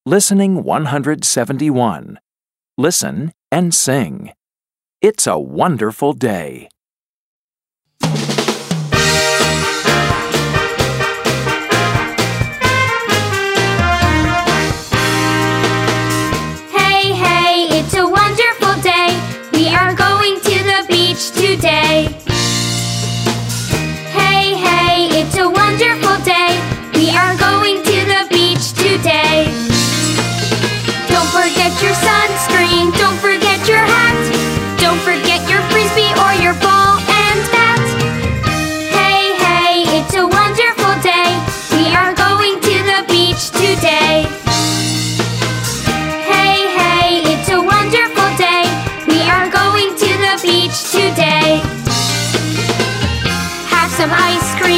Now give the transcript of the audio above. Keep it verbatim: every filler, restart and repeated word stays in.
Listening one hundred seventy-one. Listen and sing. It's a wonderful day. Hey, hey, it's a wonderful day. We are going to the beach today. Hey, hey, it's a wonderful day. We are going to the beach today. Don't forget your sunscreen, don't forget your hat. Don't forget your frisbee or your ball and bat. Hey, hey, it's a wonderful day. We are going to the beach today. Hey, hey, it's a wonderful day. We are going to the beach today. Have some ice cream.